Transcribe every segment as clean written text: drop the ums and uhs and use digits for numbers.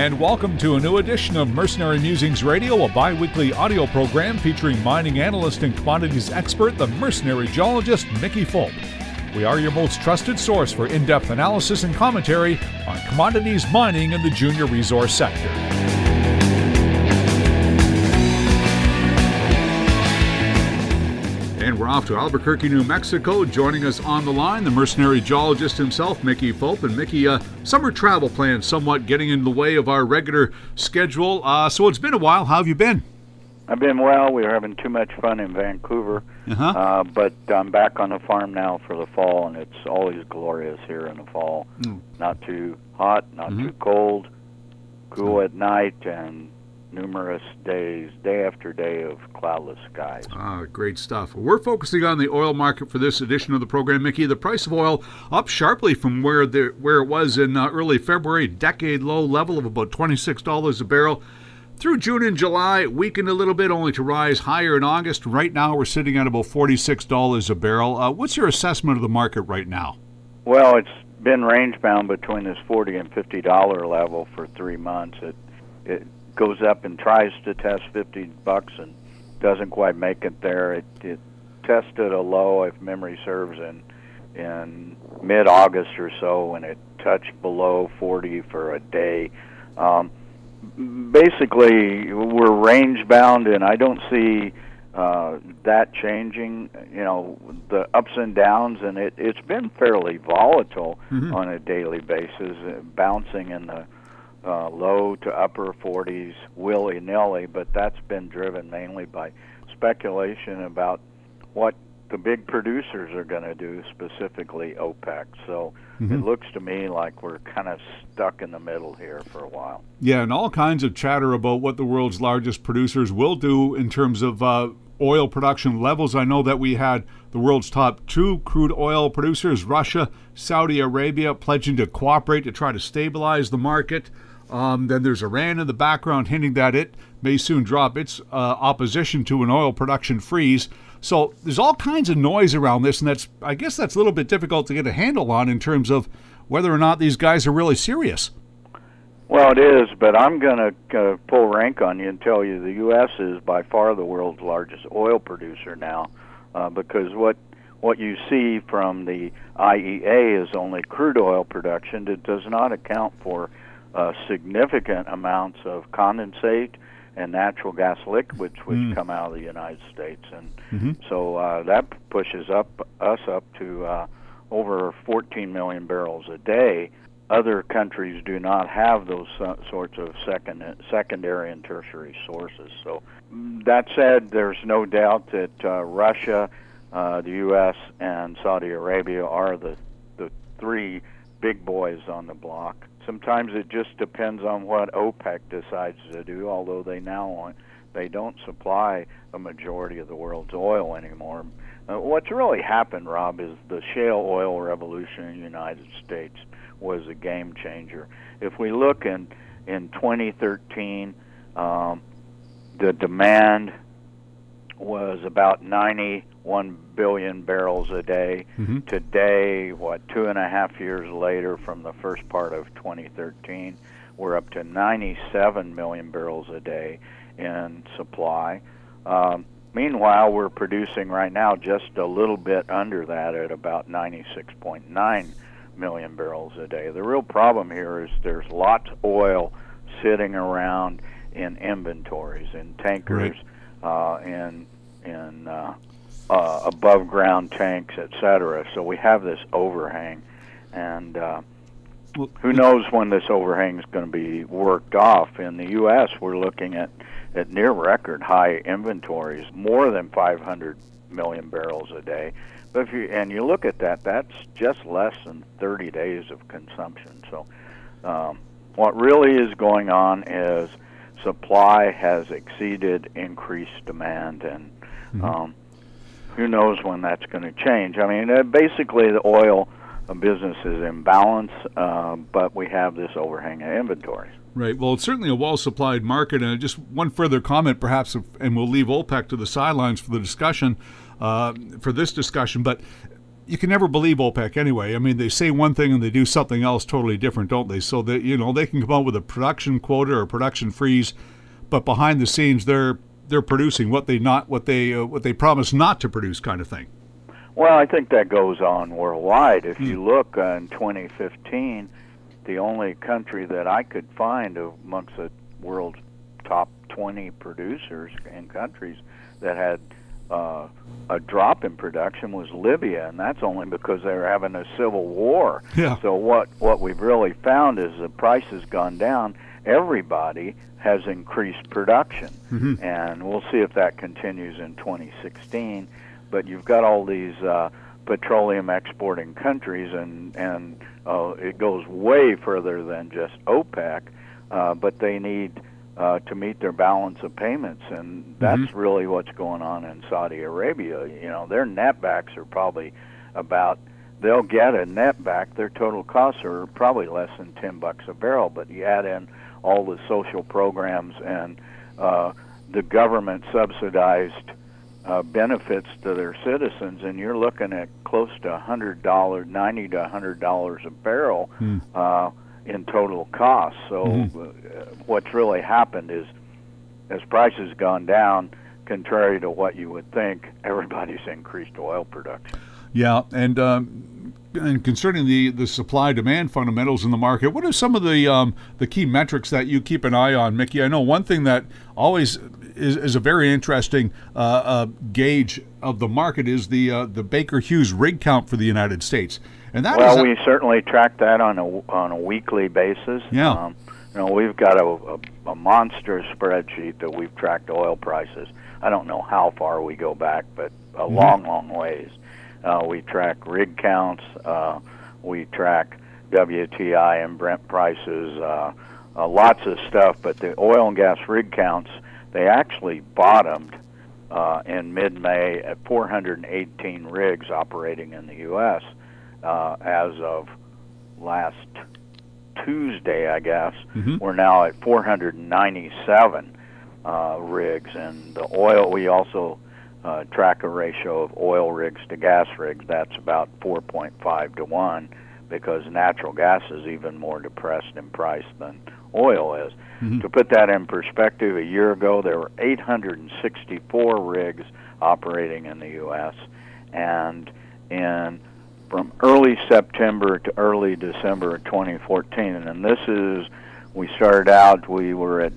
and welcome to a new edition of Mercenary Musings Radio, a bi-weekly audio program featuring mining analyst and commodities expert, the mercenary geologist Mickey Fulp. We are your most trusted source for in-depth analysis and commentary on commodities, mining, and the junior resource sector. And we're off to Albuquerque, New Mexico. Joining us on the line, the mercenary geologist himself, Mickey Fulp. And Mickey, summer travel plans somewhat getting in the way of our regular schedule. So it's been a while. How have you been? I've been well. We were having too much fun in Vancouver. But I'm back on the farm now for the fall, and it's always glorious here in the fall. Not too hot, not too cold, cool at night, and numerous days, day after day, of cloudless skies. Great stuff. We're focusing on the oil market for this edition of the program, Mickey. The price of oil up sharply from where it was in early February, decade low level of about $26 a barrel. Through June and July, weakened a little bit, only to rise higher in August. Right now, we're sitting at about $46 a barrel. What's your assessment of the market right now? Well, it's been range-bound between this $40 and $50 level for 3 months. It goes up and tries to test $50 and doesn't quite make it there. It tested a low, if memory serves, in mid-August or so, when it touched below 40 for a day. Basically, we're range-bound, and I don't see that changing. You know, the ups and downs, and it's been fairly volatile on a daily basis, bouncing in the low to upper 40s willy-nilly, but that's been driven mainly by speculation about what the big producers are going to do, specifically OPEC. So it looks to me like we're kind of stuck in the middle here for a while. Yeah, and all kinds of chatter about what the world's largest producers will do in terms of oil production levels. I know that we had the world's top 2 crude oil producers, Russia, Saudi Arabia, pledging to cooperate to try to stabilize the market. Then there's Iran in the background hinting that it may soon drop its opposition to an oil production freeze. So there's all kinds of noise around this, and I guess that's a little bit difficult to get a handle on in terms of whether or not these guys are really serious. Well, it is, but I'm going to pull rank on you and tell you the U.S. is by far the world's largest oil producer now, because what you see from the IEA is only crude oil production. It does not account for significant amounts of condensate and natural gas liquids which come out of the United States, and so that pushes us up to over 14 million barrels a day. Other countries do not have those sorts of secondary and tertiary sources. So that said, there's no doubt that Russia, the U.S., and Saudi Arabia are the 3 big boys on the block. Sometimes it just depends on what OPEC decides to do, although they don't supply a majority of the world's oil anymore. What's really happened, Rob, is the shale oil revolution in the United States was a game changer. If we look in 2013, the demand was about 91 billion barrels a day. Today, 2.5 years later from the first part of 2013, we're up to 97 million barrels a day in supply. Meanwhile, we're producing right now just a little bit under that at about 96.9 million barrels a day. The real problem here is there's lots of oil sitting around in inventories, in tankers, in above ground tanks, etc. So we have this overhang, and who knows when this overhang is going to be worked off. In the U.S., we're looking at near record high inventories, more than 500 million barrels a day. But if you look at that, that's just less than 30 days of consumption. So what really is going on is supply has exceeded increased demand, and who knows when that's going to change. I mean, basically the oil business is in balance, but we have this overhang of inventories. Right. Well, it's certainly a well-supplied market. And just one further comment, perhaps, and we'll leave OPEC to the sidelines for the discussion, for this discussion. But you can never believe OPEC anyway. I mean, they say one thing and they do something else totally different, don't they? So that they can come out with a production quota or production freeze, but behind the scenes they're producing what they promise not to produce, kind of thing. Well, I think that goes on worldwide. If you look in 2015, the only country that I could find amongst the world's top 20 producers and countries that had a drop in production was Libya, and that's only because they were having a civil war. Yeah. So what we've really found is the price has gone down. Everybody has increased production, and we'll see if that continues in 2016. But you've got all these petroleum exporting countries, and it goes way further than just OPEC, but they need to meet their balance of payments, and that's really what's going on in Saudi Arabia. Their netbacks are probably they'll get a netback. Their total costs are probably less than $10 a barrel, but you add in all the social programs and the government subsidized benefits to their citizens, and you're looking at close to $100, $90 to $100 a barrel in total costs. So what's really happened is, as prices gone down, contrary to what you would think, everybody's increased oil production. Yeah, and concerning the supply-demand fundamentals in the market, what are some of the key metrics that you keep an eye on, Mickey? I know one thing that always is a very interesting gauge of the market is the Baker Hughes rig count for the United States, and we certainly track that on a weekly basis. Yeah. We've got a monstrous spreadsheet that we've tracked oil prices. I don't know how far we go back, but a long ways. We track rig counts. We track WTI and Brent prices. Lots of stuff, but the oil and gas rig counts, they actually bottomed in mid-May at 418 rigs operating in the U.S. As of last Tuesday, I guess. We're now at 497 rigs, and the oil, we also track a ratio of oil rigs to gas rigs. That's about 4.5 to 1, because natural gas is even more depressed in price than oil is. To put that in perspective, a year ago there were 864 rigs operating in the U.S., and from early September to early December of 2014, and we started out, we were at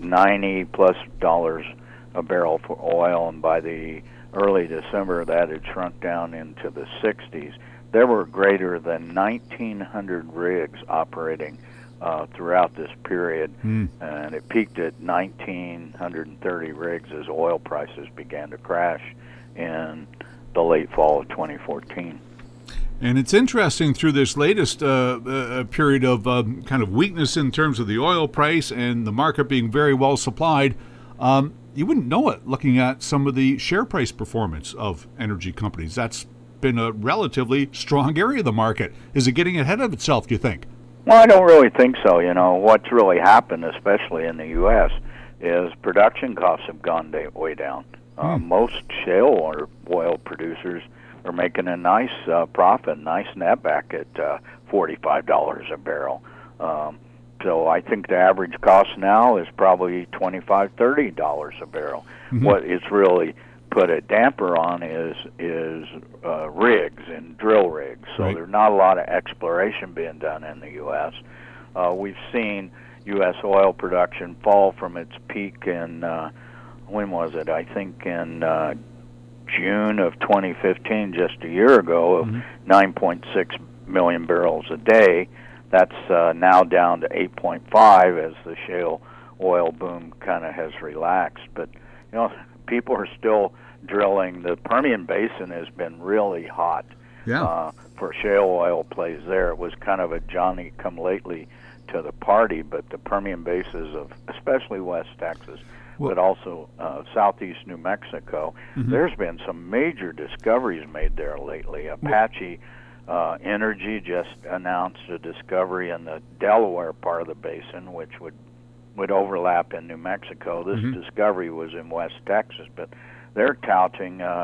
$90+ a barrel for oil, and by the early December that had shrunk down into the 60s. There were greater than 1,900 rigs operating throughout this period, and it peaked at 1,930 rigs as oil prices began to crash in the late fall of 2014. And it's interesting, through this latest period of kind of weakness in terms of the oil price and the market being very well supplied, you wouldn't know it looking at some of the share price performance of energy companies. That's been a relatively strong area of the market. Is it getting ahead of itself, do you think? Well, I don't really think so. What's really happened, especially in the U.S., is production costs have gone way down. Most shale oil producers are making a nice profit, nice netback at $45 a barrel. So I think the average cost now is probably $25, $30 a barrel. What it's really put a damper on is rigs and drill rigs. So there's not a lot of exploration being done in the U.S. We've seen U.S. oil production fall from its peak in, when was it? I think in June of 2015, just a year ago, of 9.6 million barrels a day. That's now down to 8.5 as the shale oil boom kind of has relaxed. But, people are still drilling. The Permian Basin has been really hot for shale oil plays there. It was kind of a Johnny-come-lately to the party, but the Permian Basins of especially West Texas, but also southeast New Mexico, there's been some major discoveries made there lately. Apache Energy just announced a discovery in the Delaware part of the basin, which would overlap in New Mexico. This discovery was in West Texas, but they're touting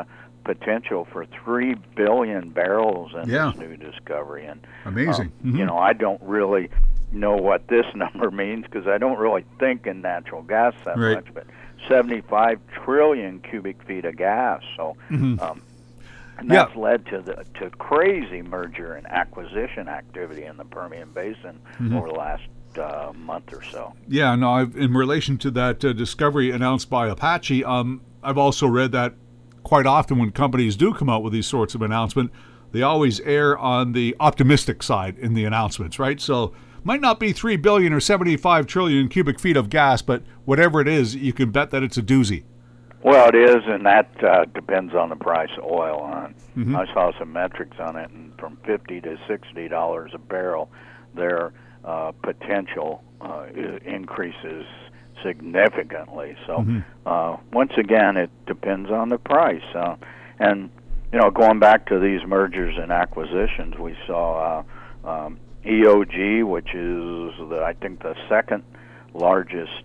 potential for 3 billion barrels in Yeah. this new discovery. And Amazing. you know, I don't really know what this number means because I don't really think in natural gas that Right. much, but 75 trillion cubic feet of gas. So, and that's led to crazy merger and acquisition activity in the Permian Basin over the last month or so. Yeah, no, in relation to that discovery announced by Apache, I've also read that quite often when companies do come out with these sorts of announcements, they always err on the optimistic side in the announcements, right? So might not be 3 billion or 75 trillion cubic feet of gas, but whatever it is, you can bet that it's a doozy. Well, it is, and that depends on the price of oil. I saw some metrics on it, and from $50 to $60 a barrel, their potential increases significantly. So once again, it depends on the price. And you know, going back to these mergers and acquisitions, we saw EOG, which is I think the second largest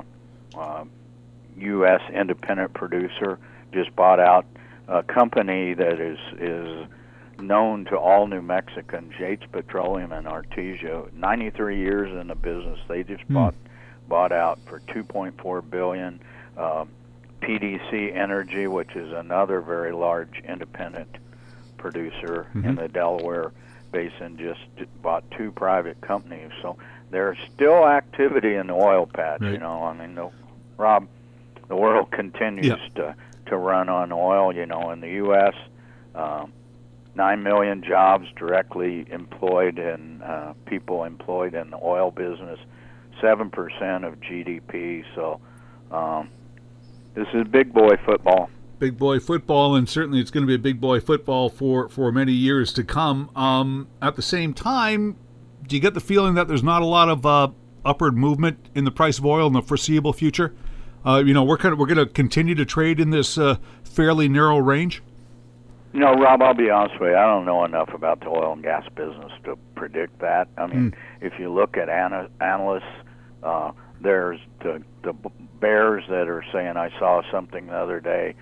U.S. independent producer, just bought out a company that is known to all New Mexicans, Yates Petroleum and Artesia. 93 years in the business. They just bought out for $2.4 billion. PDC Energy, which is another very large independent producer in the Delaware Basin, just bought 2 private companies. So there's still activity in the oil patch. Right. You know, I mean, Rob, the world continues to run on oil. You know, in the U.S., 9 million jobs directly employed and people employed in the oil business, 7% of GDP. So this is big boy football. Big boy football, and certainly it's going to be a big boy football for many years to come. At the same time, do you get the feeling that there's not a lot of upward movement in the price of oil in the foreseeable future? You know, we're going to continue to trade in this fairly narrow range. You know, Rob, I'll be honest with you. I don't know enough about the oil and gas business to predict that. I mean, if you look at analysts, there's the bears that are saying, I saw something the other day,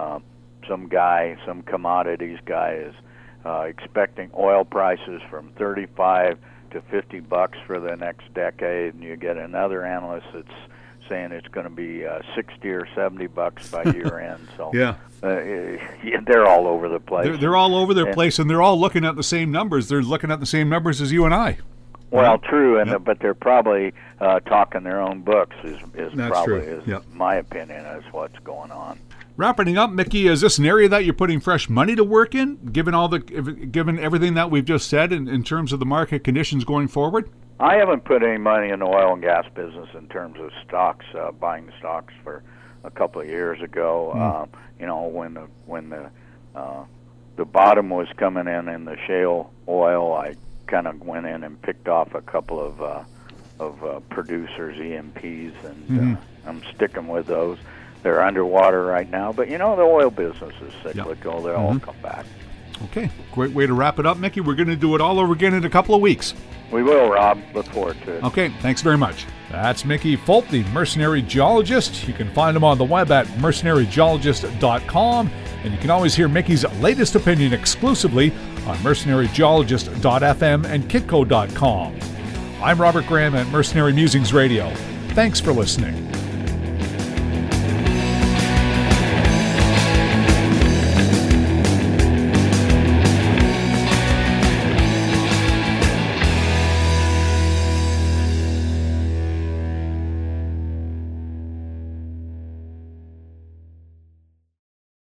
some commodities guy is expecting oil prices from 35 to $50 for the next decade, and you get another analyst that's saying it's going to be 60 or $70 by year end. So they're all over the place. They're all over their place, and they're all looking at the same numbers. They're looking at the same numbers as you and I. Well, true, but they're probably talking their own books. My opinion is what's going on. Wrapping up, Mickey, is this an area that you're putting fresh money to work in, given everything that we've just said in terms of the market conditions going forward? I haven't put any money in the oil and gas business in terms of stocks, buying stocks for a couple of years ago. You know, when the bottom was coming in the shale oil, I kind of went in and picked off a couple of producers, E&Ps, and I'm sticking with those. They're underwater right now, but you know, the oil business is cyclical. They'll all come back. Okay, great way to wrap it up, Mickey. We're going to do it all over again in a couple of weeks. We will, Rob. Look forward to it. Okay, thanks very much. That's Mickey Fulp, the Mercenary Geologist. You can find him on the web at mercenarygeologist.com, and you can always hear Mickey's latest opinion exclusively on mercenarygeologist.fm and kitco.com. I'm Robert Graham at Mercenary Musings Radio. Thanks for listening.